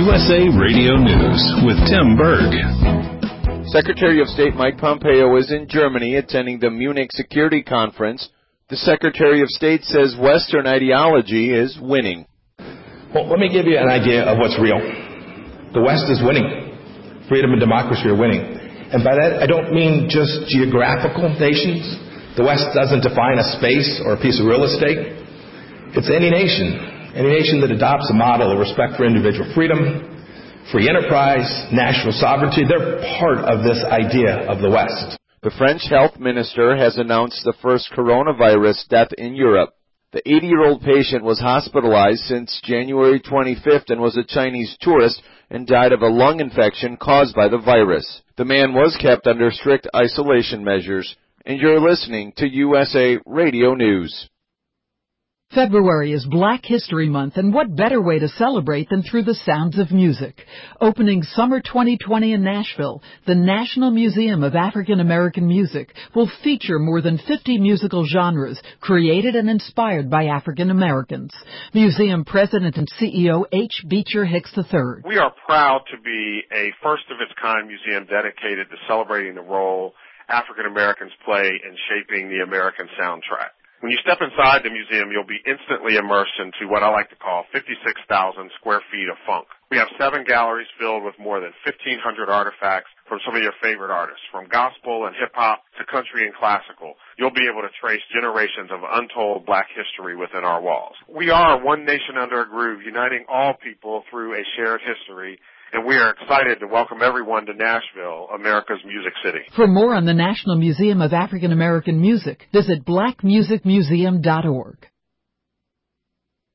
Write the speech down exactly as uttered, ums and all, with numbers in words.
U S A Radio News with Tim Berg. Secretary of State Mike Pompeo is in Germany attending the Munich Security Conference. The Secretary of State says Western ideology is winning. Well, let me give you an idea of what's real. The West is winning. Freedom and democracy are winning. And by that, I don't mean just geographical nations. The West doesn't define a space or a piece of real estate. It's any nation, any nation that adopts a model of respect for individual freedom, free enterprise, national sovereignty. They're part of this idea of the West. The French health minister has announced the first coronavirus death in Europe. The eighty-year-old patient was hospitalized since January twenty-fifth and was a Chinese tourist and died of a lung infection caused by the virus. The man was kept under strict isolation measures. And you're listening to U S A Radio News. February is Black History Month, and what better way to celebrate than through the sounds of music? Opening Summer twenty twenty in Nashville, the National Museum of African American Music will feature more than fifty musical genres created and inspired by African Americans. Museum President and C E O H. Beecher Hicks the third. We are proud to be a first-of-its-kind museum dedicated to celebrating the role African Americans play in shaping the American soundtrack. When you step inside the museum, you'll be instantly immersed into what I like to call fifty-six thousand square feet of funk. We have seven galleries filled with more than fifteen hundred artifacts from some of your favorite artists, from gospel and hip-hop to country and classical. You'll be able to trace generations of untold Black history within our walls. We are one nation under a groove, uniting all people through a shared history. And we are excited to welcome everyone to Nashville, America's music city. For more on the National Museum of African American Music, visit black music museum dot org.